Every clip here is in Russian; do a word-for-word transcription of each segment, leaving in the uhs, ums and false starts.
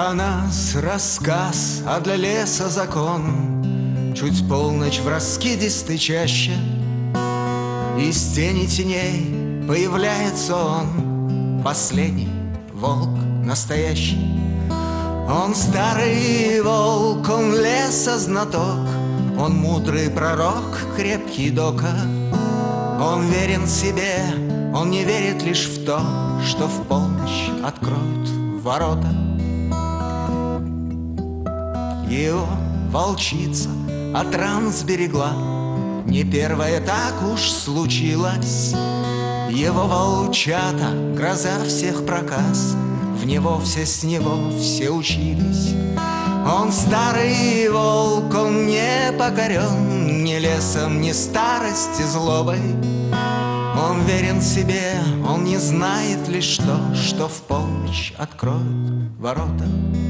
Для нас рассказ, а для леса закон. Чуть полночь в раскидистой чаще, из тени теней появляется он, последний волк настоящий. Он старый волк, он леса знаток, он мудрый пророк, крепкий дока. Он верен себе, он не верит лишь в то, что в полночь откроют ворота. Его волчица от ран сберегла, не первая так уж случилось. Его волчата, гроза всех проказ, в него все с него все учились. Он старый волк, он не покорен ни лесом, ни старости злобой. Он верен себе, он не знает лишь то, что в полночь откроют ворота.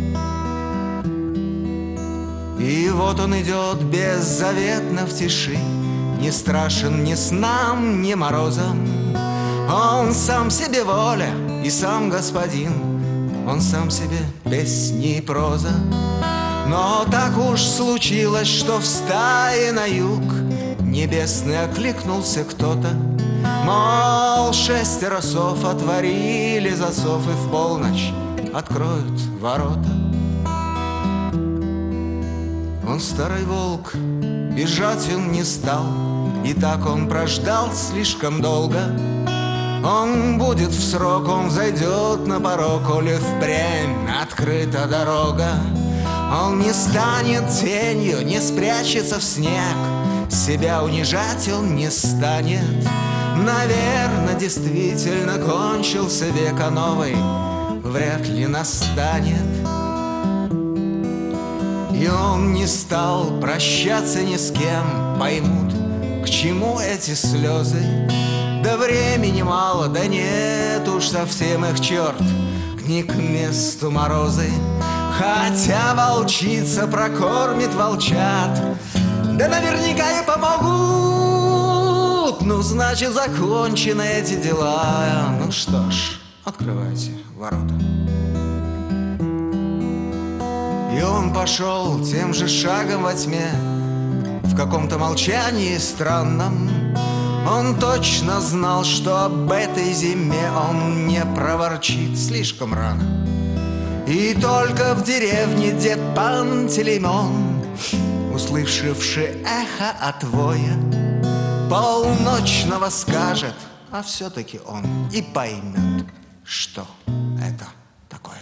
И вот он идет беззаветно в тиши, не страшен ни снам, ни морозом. Он сам себе воля и сам господин, он сам себе песни и проза. Но так уж случилось, что в стае на юг небесный окликнулся кто-то. Мол, шестеро сов отворили засов, и в полночь откроют ворота. Он старый волк, бежать он не стал, и так он прождал слишком долго. Он будет в срок, он зайдет на порог, коли впрямь открыта дорога. Он не станет тенью, не спрячется в снег, себя унижать он не станет. Наверно, действительно кончился век, а новый вряд ли настанет. И он не стал прощаться ни с кем, поймут, к чему эти слезы. Да времени мало, да нет уж совсем их черт, не к месту морозы. Хотя волчица прокормит волчат, да наверняка и помогут. Ну, значит, закончены эти дела. Ну что ж, открывайте ворота. И он пошел тем же шагом во тьме, в каком-то молчании странном. Он точно знал, что об этой зиме он не проворчит слишком рано. И только в деревне дед Пантелеймон, услышавший эхо от воя полночного, скажет, а все-таки он и поймет, что это такое.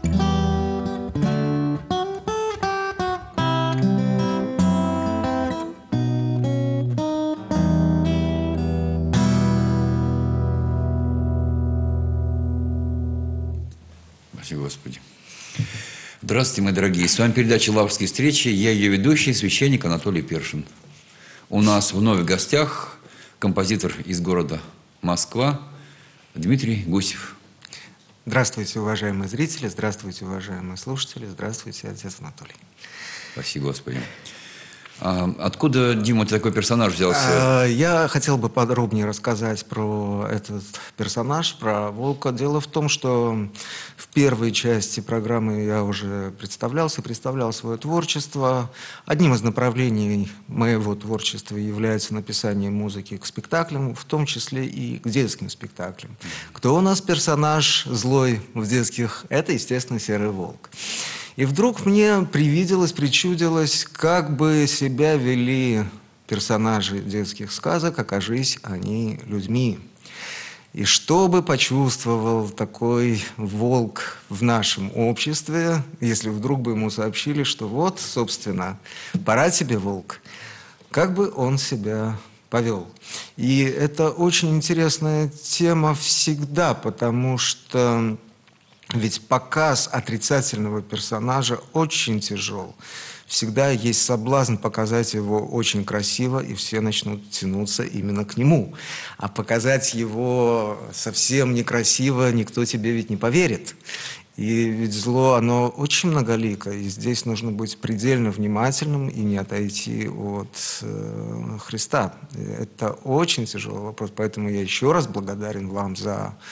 Спасибо, Господи. Здравствуйте, мои дорогие. С вами передача «Лаврские встречи». Я ее ведущий, священник Анатолий Першин. У нас вновь в гостях композитор из города Москва Дмитрий Гусев. Здравствуйте, уважаемые зрители, здравствуйте, уважаемые слушатели, здравствуйте, отец Анатолий. Спасибо, Господи. А откуда, Дима, такой персонаж взялся? Я хотел бы подробнее рассказать про этот персонаж, про волка. Дело в том, что в первой части программы я уже представлялся, представлял свое творчество. Одним из направлений моего творчества является написание музыки к спектаклям, в том числе и к детским спектаклям. Кто у нас персонаж злой в детских? Это, естественно, Серый волк. И вдруг мне привиделось, причудилось, как бы себя вели персонажи детских сказок, окажись они людьми. И что бы почувствовал такой волк в нашем обществе, если вдруг бы ему сообщили, что вот, собственно, пора тебе, волк, как бы он себя повел. И это очень интересная тема всегда, потому что ведь показ отрицательного персонажа очень тяжел. Всегда есть соблазн показать его очень красиво, и все начнут тянуться именно к нему. А показать его совсем некрасиво никто тебе ведь не поверит. И ведь зло, оно очень многолико, и здесь нужно быть предельно внимательным и не отойти от э, Христа. Это очень тяжелый вопрос, поэтому я еще раз благодарен вам за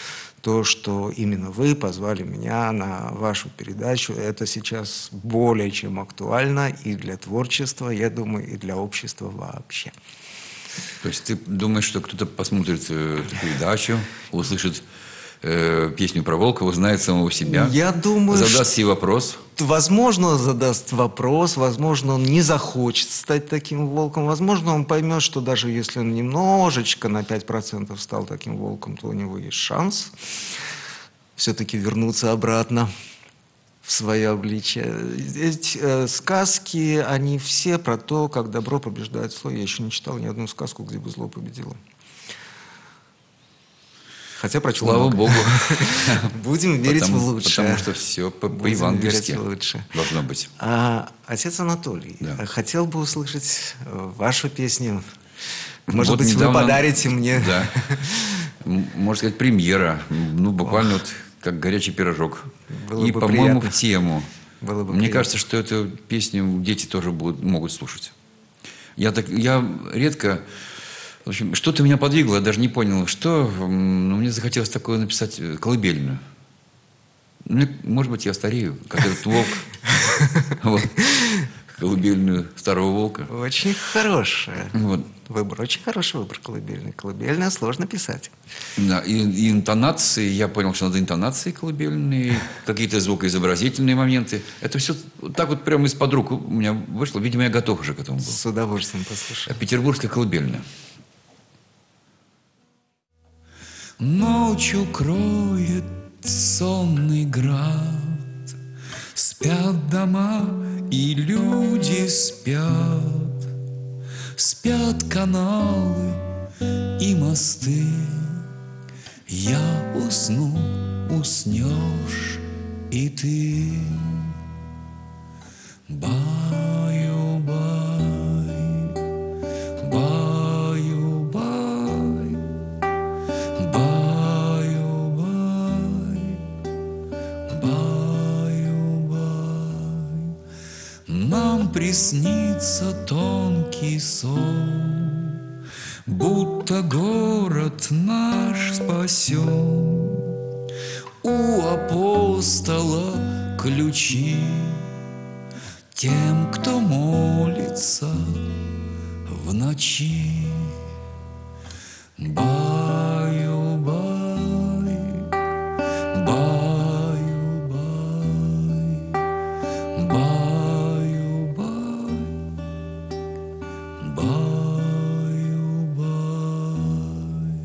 то, что именно вы позвали меня на вашу передачу. Это сейчас более чем актуально и для творчества, я думаю, и для общества вообще. То есть ты думаешь, что кто-то посмотрит э, эту передачу, услышит э, песню про волка, узнает самого себя, Я думаю, задаст себе вопрос? Возможно, задаст вопрос, возможно, он не захочет стать таким волком, возможно, он поймет, что даже если он немножечко на пять процентов стал таким волком, то у него есть шанс все-таки вернуться обратно в свое обличие. Эти э, сказки, они все про то, как добро побеждает зло. Я еще не читал ни одну сказку, где бы зло победило. Хотя прочел Слава много. Богу. Будем верить потому, в лучшее. Потому что все по-евангельски должно быть. А, отец Анатолий, да. хотел бы услышать вашу песню. Может вот быть, недавно, вы подарите мне... Да. Можно сказать, премьера. Ну, буквально Ох. вот как горячий пирожок. Было И, бы по-моему, приятно. в тему. Было бы Мне приятно. кажется, что эту песню дети тоже будут, могут слушать. Я, так, я редко... В общем, что-то меня подвигло, я даже не понял, что. Но мне захотелось такое написать колыбельную. Мне, может быть, я старею, как этот волк. Вот. Колыбельную старого волка. Очень хорошая. Вот. Выбор, очень хороший выбор колыбельной. Колыбельная сложно писать. Да, и, и интонации, я понял, что надо интонации колыбельные, какие-то звукоизобразительные моменты. Это все так вот прямо из-под рук у меня вышло. Видимо, я готов уже к этому был. С удовольствием послушаю. Петербургская колыбельная. Ночью кроет сонный град, спят дома и люди спят, спят каналы и мосты. Я усну, уснешь и ты. Баю-бай, баю-бай, баю-бай, баю-бай. Нам приснится тонкий сон, будто город наш спасен. У апостола ключи тем, кто молится в ночи. Баю-бай, баю-бай, баю-бай, баю-бай.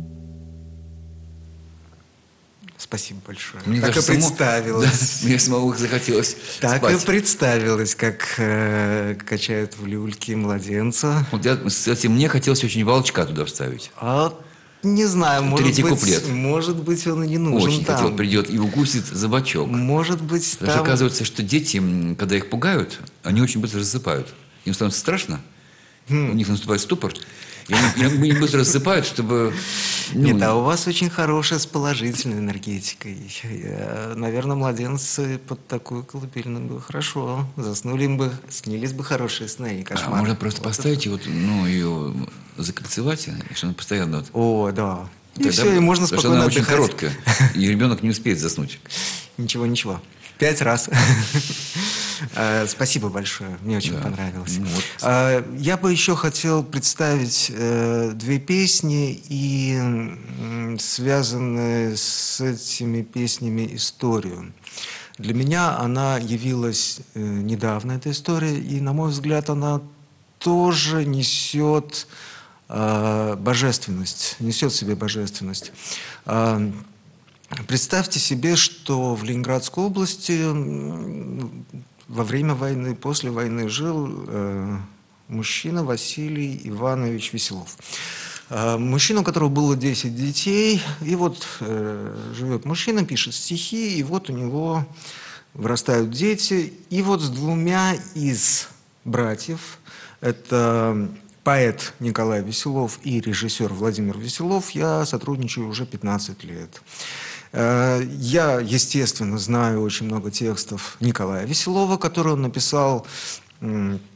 Спасибо большое. Мне так и само, представилось. Да, мне самому захотелось Так спать. и представилось, как э, качают в люльке младенца. Вот я, кстати, мне хотелось очень волчка туда вставить. А не знаю, может Третий быть, куплет. может быть, он и не нужен Очень там. хотел, придет и укусит за бочок. Может быть, Потому что там... оказывается, что дети, когда их пугают, они очень быстро засыпают. Им становится страшно, Хм. у них наступает ступор, и они, и они быстро засыпают, чтобы... Ну, Нет, а у вас очень хорошая с положительной энергетикой. Я, наверное, младенцы под такую колыбельную бы хорошо заснули, им бы, снились бы хорошие сны и а кошмары. можно просто Вот поставить, и вот, ну, ее закольцевать, и что она постоянно... Вот, это. О, да. И тогда- все, и можно потому что спокойно она очень отдыхать. короткая, и ребенок не успеет заснуть. Ничего, ничего. Пять раз. Э, Спасибо большое. Мне очень Да. понравилось. Ну вот. Э, Я бы еще хотел представить э, две песни и м, связанную с этими песнями историю. Для меня она явилась э, недавно, эта история, и, на мой взгляд, она тоже несет э, божественность, несет в себе божественность. Э, Представьте себе, что в Ленинградской области м, во время войны, после войны жил э, мужчина Василий Иванович Веселов. Э, мужчина, у которого было десять детей. И вот э, живет мужчина, пишет стихи, и вот у него вырастают дети. И вот с двумя из братьев, это поэт Николай Веселов и режиссер Владимир Веселов, я сотрудничаю уже пятнадцать лет. Я, естественно, знаю очень много текстов Николая Веселова, которые он написал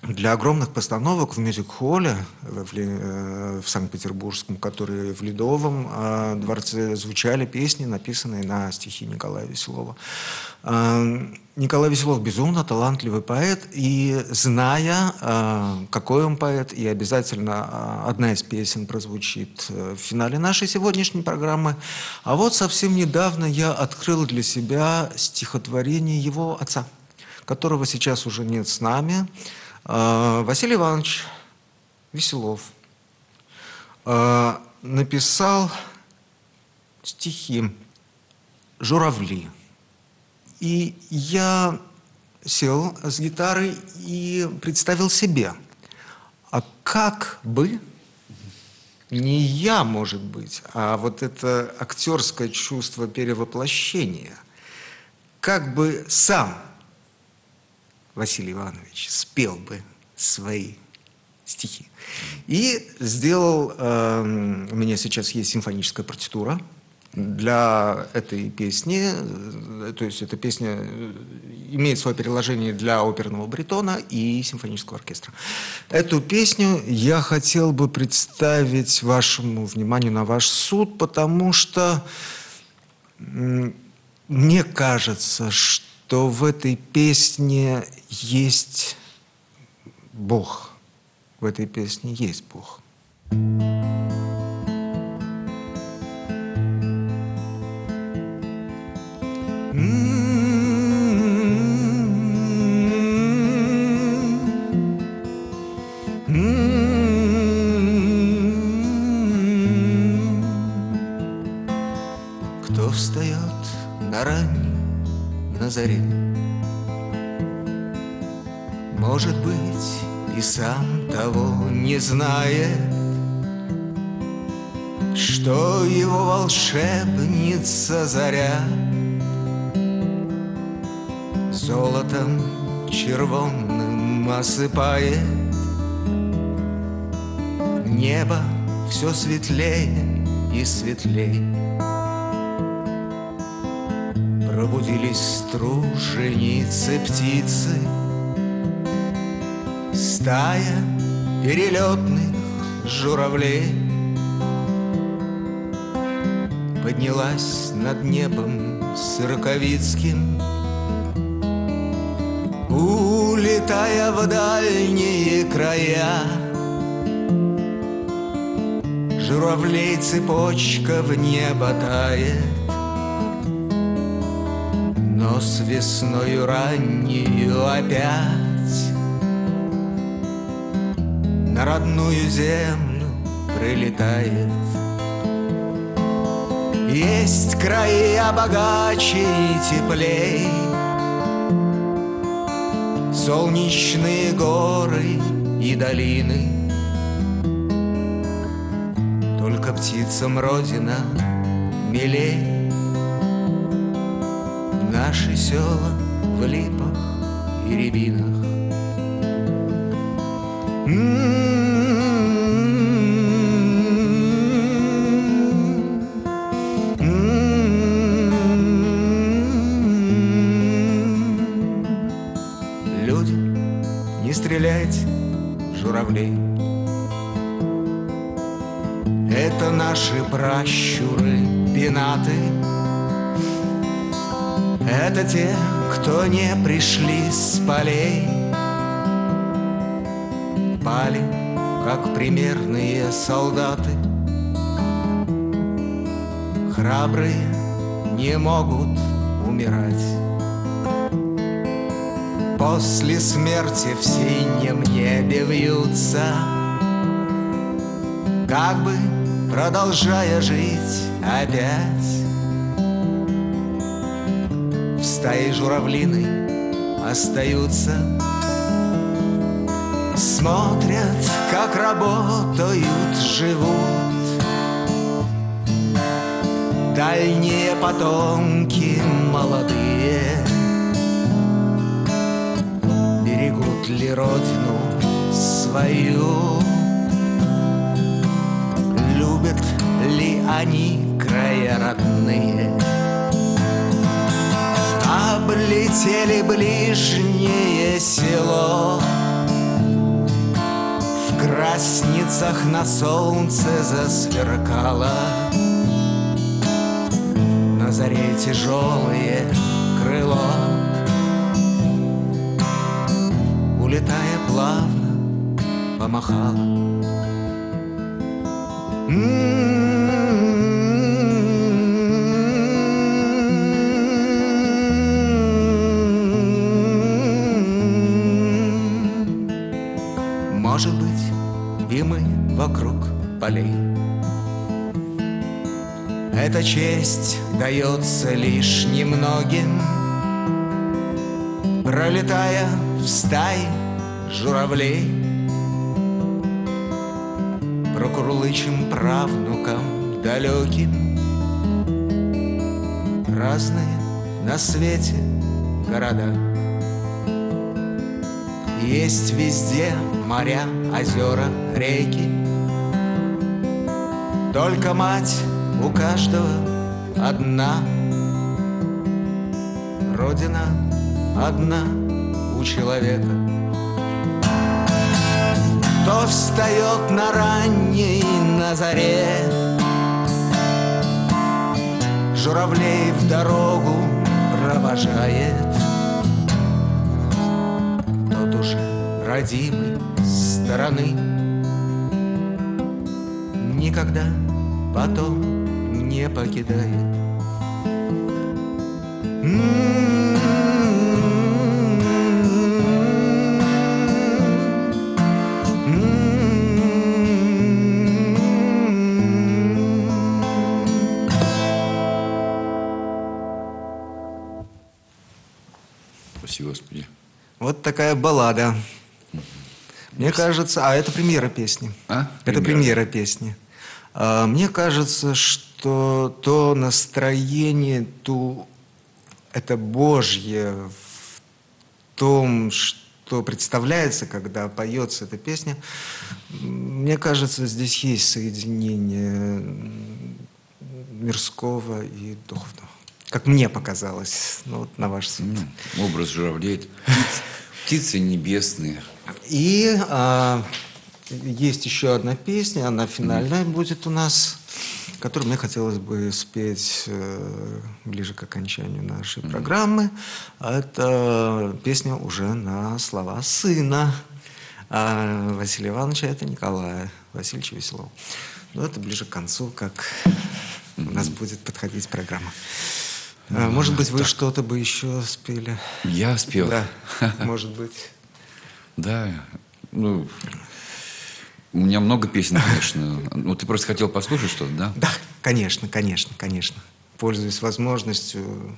для огромных постановок в мюзик-холле в, Ли- в Санкт-Петербургском, который в Ледовом э, дворце, звучали песни, написанные на стихи Николая Веселова. Э, Николай Веселов безумно талантливый поэт, и зная, э, какой он поэт, и обязательно э, одна из песен прозвучит в финале нашей сегодняшней программы. А вот совсем недавно я открыл для себя стихотворение его отца, которого сейчас уже нет с нами. Василий Иванович Веселов написал стихи «Журавли». И я сел с гитарой и представил себе, а как бы не я, может быть, а вот это актерское чувство перевоплощения, как бы сам Василий Иванович спел бы свои стихи. И сделал, э, у меня сейчас есть симфоническая партитура для этой песни, то есть эта песня имеет свое переложение для оперного баритона и симфонического оркестра. Эту песню я хотел бы представить вашему вниманию на ваш суд, потому что мне кажется, что что в этой песне есть Бог. В этой песне есть Бог. Кто встает на ранний на заре, может быть, и сам того не знает, что его волшебница заря золотом червонным осыпает. Небо все светлее и светлее. Пробудились струженицы птицы, стая перелетных журавлей поднялась над небом сороковицким, улетая в дальние края. Журавлей цепочка в небо тает, но с весною раннею опять на родную землю прилетает. Есть края богаче и теплей, солнечные горы и долины. Только птицам родина милей. Наши села в липах и рябинах. Люди, не стреляйте в журавлей. Это наши пращуры пенаты. Это те, кто не пришли с полей, пали, как примерные солдаты. Храбрые не могут умирать. После смерти в синем небе вьются, как бы продолжая жить опять. В стае журавлиной остаются, смотрят, как работают, живут дальние потомки молодые. Берегут ли родину свою? Любят ли они края родные? Облетели ближнее село, ресницах на солнце засверкало. На заре тяжелое крыло, улетая плавно, помахало. Может быть, и мы вокруг полей. Эта честь дается лишь немногим, пролетая в стае журавлей. Прокурлычем правнукам далеким разные на свете города. Есть везде моря, озера, реки, только мать у каждого одна, родина одна у человека. То встает на ранней на заре, журавлей в дорогу провожает, тот уже родимый стороны никогда потом не покидает. Спасибо, Господи. Вот такая баллада. Мне кажется, а это премьера песни. А? Это Премьера. премьера песни. А, мне кажется, что то настроение, ту, это Божье в том, что представляется, когда поется эта песня, мне кажется, здесь есть соединение мирского и духовного. Как мне показалось, ну, вот на ваш суд. Ну, образ журавлей. Птиц- Птицы небесные. И а, есть еще одна песня, она финальная будет у нас, которую мне хотелось бы спеть э, ближе к окончанию нашей программы. А это песня уже на слова сына а, Василия Ивановича, это Николая Васильевича Веселова. Но это ближе к концу, как у нас будет подходить программа. А, может быть, вы что-то бы еще спели? Я спел. Да, может быть. Да, ну, у меня много песен, конечно. Ну, ты просто хотел послушать что-то, да? Да, конечно, конечно, конечно. Пользуясь возможностью.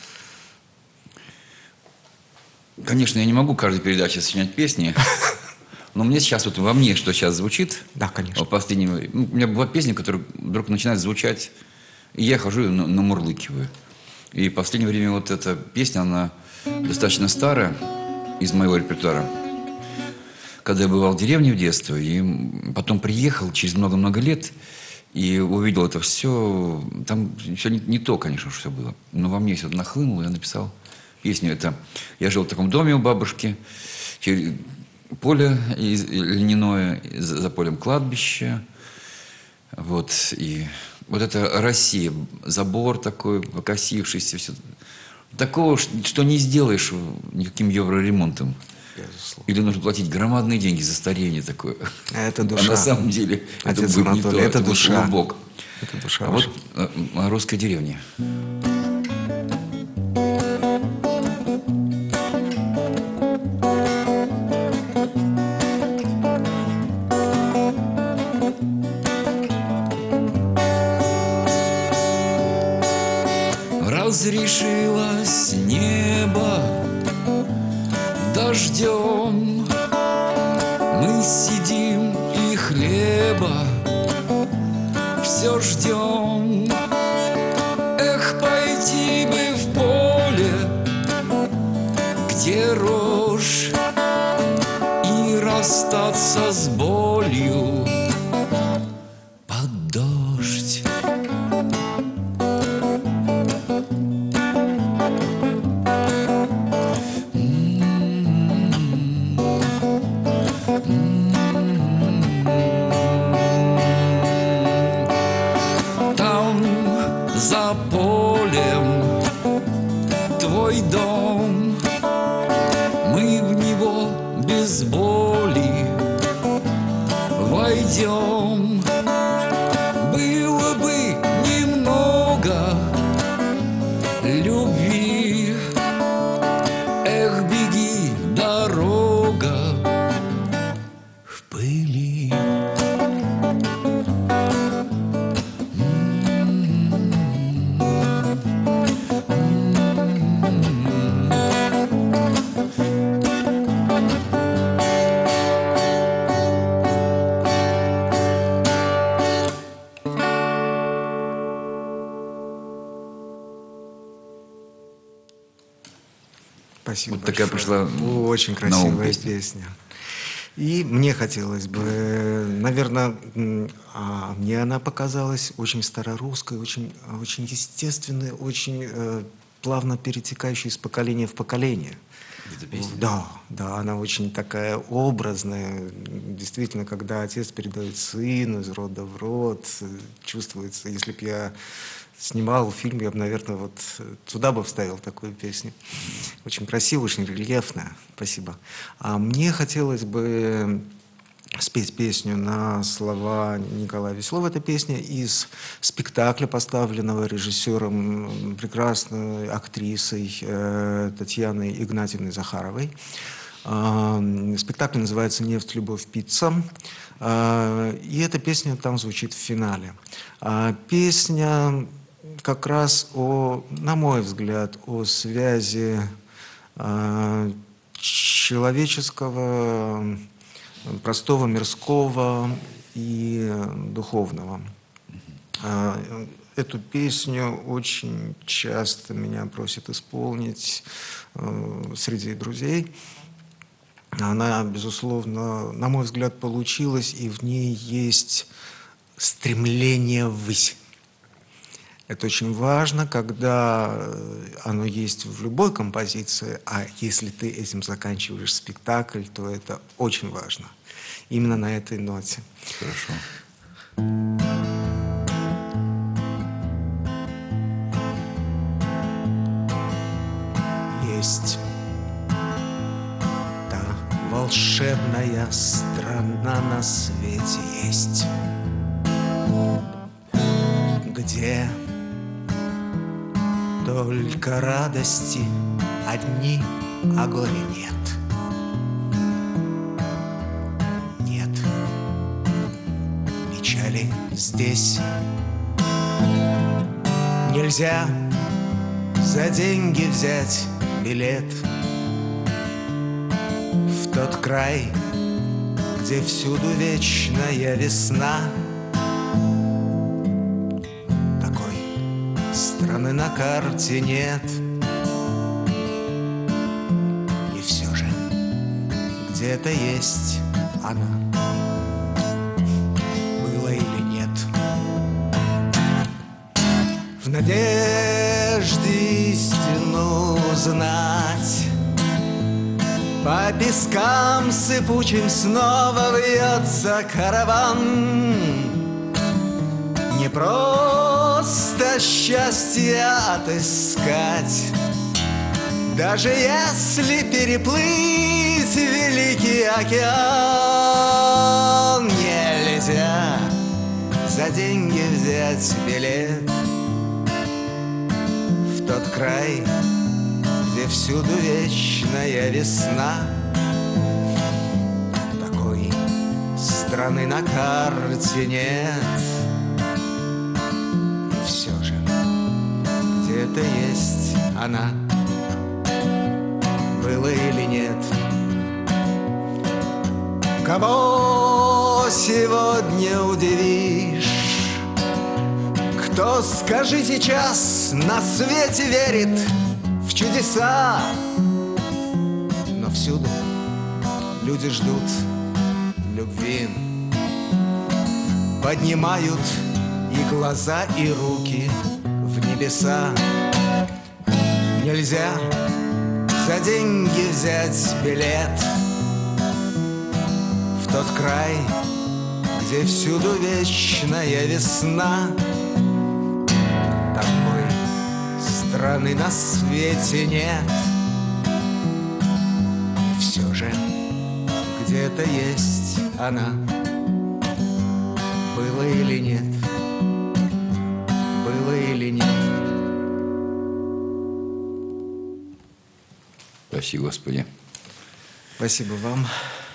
Конечно, я не могу каждой передаче сочинять песни, но мне сейчас, вот во мне, что сейчас звучит, Да, конечно. в последнем, ну, у меня была песня, которая вдруг начинает звучать, и я хожу и на- намурлыкиваю. И в последнее время вот эта песня, она достаточно старая, из моего репертуара. Когда я бывал в деревне в детстве, и потом приехал через много-много лет, и увидел это все, там все не, не то, конечно, что все было. Но во мне все это нахлынуло, я написал песню. Это я жил в таком доме у бабушки, через поле из- льняное, за, за полем кладбище. Вот, и вот это Россия, забор такой, покосившийся, все. Такого, ш- что не сделаешь никаким евроремонтом. Безусловно. Или нужно платить громадные деньги за старение такое. Это А душа. на самом деле это Отец будет не Анатолий, то, это будет душа. клубок. Это душа А ваша. вот э, о русской деревне. Разрешилось небо дождем, мы сидим и хлеба все ждем. Эх, пойти бы в поле, где рожь, и расстаться с болью под дождь. свой дом, мы в него без боли войдем. Было бы немного любви, эх, беги, дорога в пыли. Спасибо Вот такая большое. пошла Очень на ум красивая песня. песня. И мне хотелось бы, наверное, м, а, мне она показалась очень старорусской, очень, очень естественной, очень э, плавно перетекающей из поколения в поколение. Эта песня? Да, да, она очень такая образная. Действительно, когда отец передает сыну из рода в род, э, чувствуется. Если бы я снимал фильм, я бы, наверное, вот туда бы вставил такую песню. Очень красивая, очень рельефная. Спасибо. А мне хотелось бы спеть песню на слова Николая Веселова. Эта песня из спектакля, поставленного режиссером, прекрасной актрисой э, Татьяной Игнатьевной Захаровой. Э, спектакль называется «Нефть, любовь, пицца». Э, и эта песня там звучит в финале. А песня как раз о, на мой взгляд, о связи э, человеческого, простого, мирского и духовного. Эту песню очень часто меня просят исполнить среди друзей. Она, безусловно, на мой взгляд, получилась, и в ней есть стремление ввысь. Это очень важно, когда оно есть в любой композиции, а если ты этим заканчиваешь спектакль, то это очень важно. Именно на этой ноте. Хорошо. Есть та волшебная страна на свете есть, где только радости одни, а горя нет. Нет печали здесь. Нельзя за деньги взять билет в тот край, где всюду вечная весна. Страны на карте нет. И все же где-то есть она. Было или нет. В надежде истину знать, по пескам сыпучим снова вьется караван. Не просто счастье отыскать, даже если переплыть великий океан. Нельзя за деньги взять билет в тот край, где всюду вечная весна. Такой страны на карте нет. Это есть она. Было или нет. Кого сегодня удивишь? Кто, скажи сейчас, на свете верит в чудеса? Но всюду люди ждут любви, поднимают и глаза, и руки в небеса. Нельзя за деньги взять билет в тот край, где всюду вечная весна. Такой страны на свете нет. И все же где-то есть она. Было или нет? Было или нет? Спасибо, Господи. Спасибо вам.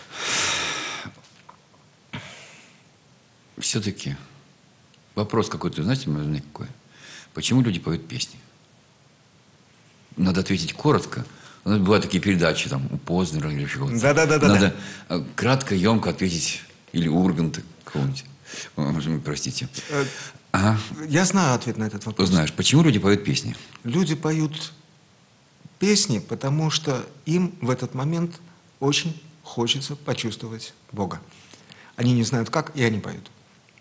Все-таки вопрос какой-то, знаете, наверное, какой? Почему люди поют песни? Надо ответить коротко. У нас бывают такие передачи, там, у Познера или чего-то. Да-да-да-да. Надо да. кратко, емко ответить. Или у Урганта какого-нибудь. Простите. Ага. Я знаю ответ на этот вопрос. Ты знаешь, почему люди поют песни? Люди поют песни, потому что им в этот момент очень хочется почувствовать Бога. Они не знают как, и они поют.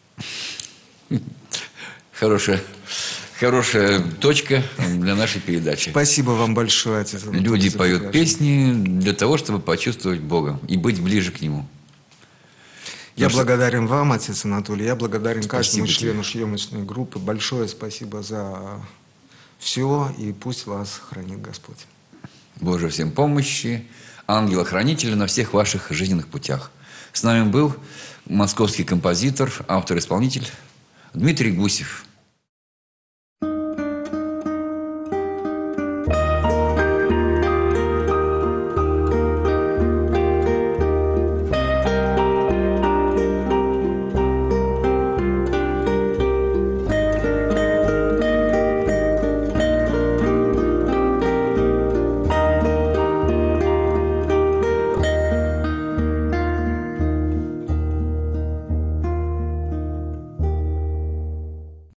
Хорошая, хорошая точка для нашей передачи. Спасибо вам большое, отец Анатолий. Люди поют песни для того, чтобы почувствовать Бога и быть ближе к Нему. Я Потому благодарен вам, отец Анатолий. Я благодарен Спасибо каждому тебе. члену съемочной группы. Большое спасибо за все, и пусть вас хранит Господь. Боже, всем помощи, ангела-хранителя на всех ваших жизненных путях. С нами был московский композитор, автор-исполнитель Дмитрий Гусев.